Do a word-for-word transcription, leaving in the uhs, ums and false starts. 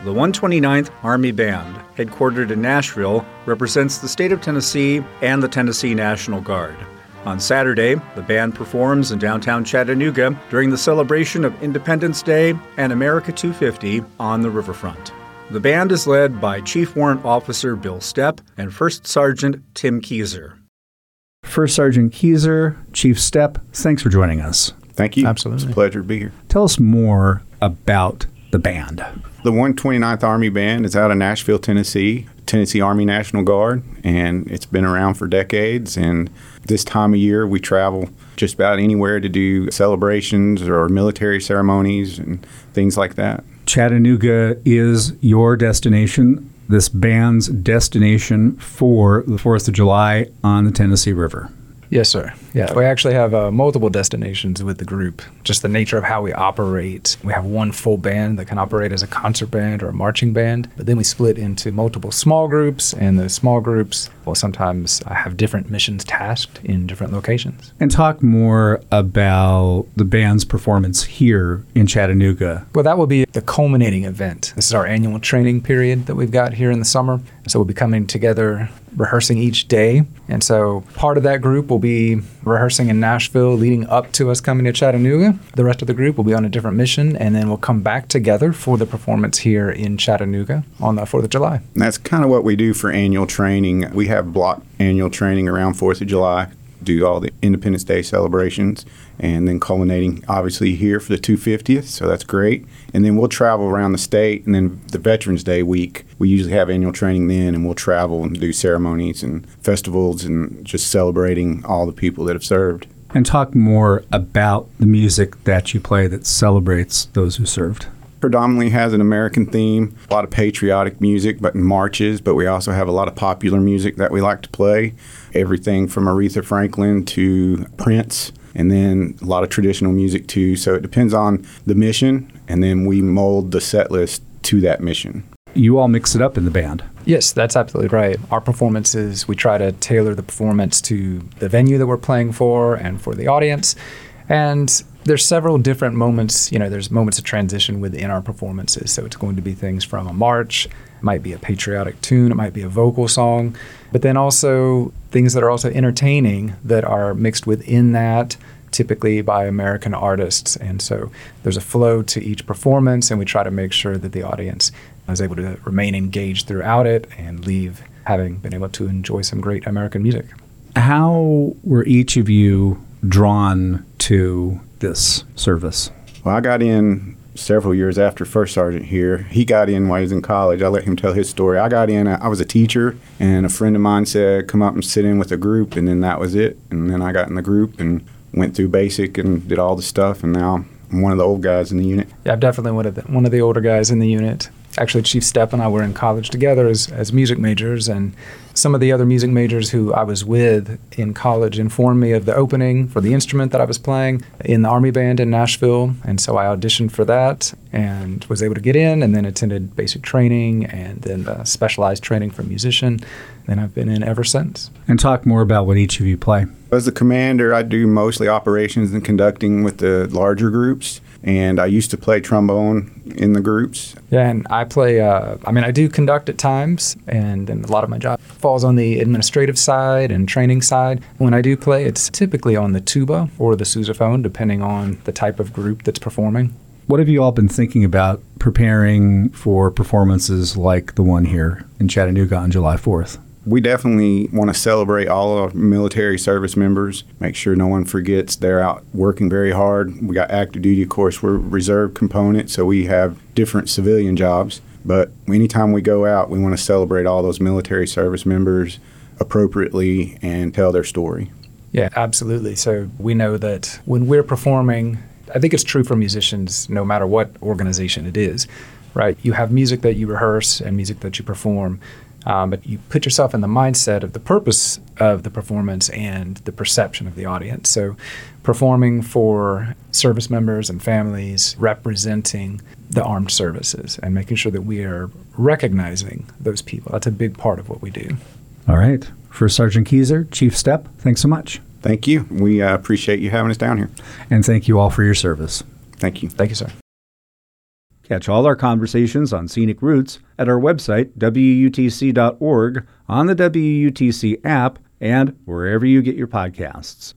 The one hundred twenty-ninth Army Band, headquartered in Nashville, represents the state of Tennessee and the Tennessee National Guard. On Saturday, the band performs in downtown Chattanooga during the celebration of Independence Day and America two fifty on the riverfront. The band is led by Chief Warrant Officer Bill Stepp and First Sergeant Tim Keyser. First Sergeant Keyser, Chief Stepp, thanks for joining us. Thank you. Absolutely. It's a pleasure to be here. Tell us more about the band. The one hundred twenty-ninth Army Band is out of Nashville, Tennessee, Tennessee Army National Guard, and it's been around for decades. And this time of year, we travel just about anywhere to do celebrations or military ceremonies and things like that. Chattanooga is your destination, this band's destination for the fourth of July on the Tennessee River. Yes, sir. Yeah, we actually have uh, multiple destinations with the group. Just the nature of how we operate. We have one full band that can operate as a concert band or a marching band, but then we split into multiple small groups, and those small groups will sometimes have different missions tasked in different locations. And talk more about the band's performance here in Chattanooga. Well, that will be the culminating event. This is our annual training period that we've got here in the summer. So we'll be coming together, rehearsing each day. And so part of that group will be rehearsing in Nashville leading up to us coming to Chattanooga. The rest of the group will be on a different mission, and then we'll come back together for the performance here in Chattanooga on the fourth of July. And that's kind of what we do for annual training. We have block annual training around fourth of July, do all the Independence Day celebrations, and then culminating obviously here for the two hundred fiftieth, so that's great. And then we'll travel around the state, and then the Veterans Day week, we usually have annual training then, and we'll travel and do ceremonies and festivals and just celebrating all the people that have served. And talk more about the music that you play that celebrates those who served. Predominantly has an American theme, a lot of patriotic music, but marches, but we also have a lot of popular music that we like to play. Everything from Aretha Franklin to Prince, and then a lot of traditional music too. So it depends on the mission, and then we mold the set list to that mission. You all mix it up in the band. Yes, that's absolutely right. Our performances, we try to tailor the performance to the venue that we're playing for and for the audience. And there's several different moments, you know, there's moments of transition within our performances. So it's going to be things from a march, it might be a patriotic tune, it might be a vocal song, but then also things that are also entertaining that are mixed within that, typically by American artists. And so there's a flow to each performance, and we try to make sure that the audience is able to remain engaged throughout it and leave having been able to enjoy some great American music. How were each of you drawn to this service? Well, I got in several years after First Sergeant here. He got in while he was in college. I let him tell his story. I got in, I was a teacher, and a friend of mine said, come up and sit in with a group, and then that was it. And then I got in the group and went through basic and did all the stuff, and now I'm one of the old guys in the unit. Yeah, I'm definitely one of the, one of the older guys in the unit. Actually, Chief Stepp and I were in college together as, as music majors, and some of the other music majors who I was with in college informed me of the opening for the instrument that I was playing in the Army Band in Nashville, and so I auditioned for that and was able to get in, and then attended basic training and then uh, specialized training for musician, and I've been in ever since. And talk more about what each of you play. As the commander, I do mostly operations and conducting with the larger groups, and I used to play trombone in the groups. Yeah, and I play, uh, I mean, I do conduct at times, and then a lot of my job falls on the administrative side and training side. When I do play, it's typically on the tuba or the sousaphone, depending on the type of group that's performing. What have you all been thinking about preparing for performances like the one here in Chattanooga on July fourth? We definitely want to celebrate all our military service members, make sure no one forgets they're out working very hard. We got active duty, of course, we're reserve component, so we have different civilian jobs. But anytime we go out, we want to celebrate all those military service members appropriately and tell their story. Yeah, absolutely. So we know that when we're performing, I think it's true for musicians no matter what organization it is, right? You have music that you rehearse and music that you perform. Um, but you put yourself in the mindset of the purpose of the performance and the perception of the audience. So performing for service members and families, representing the armed services and making sure that we are recognizing those people. That's a big part of what we do. All right. First Sergeant Keyser, Chief Stepp, thanks so much. Thank you. We uh, appreciate you having us down here. And thank you all for your service. Thank you. Thank you, sir. Catch all our conversations on scenic routes at our website, W U T C dot org, on the W U T C app, and wherever you get your podcasts.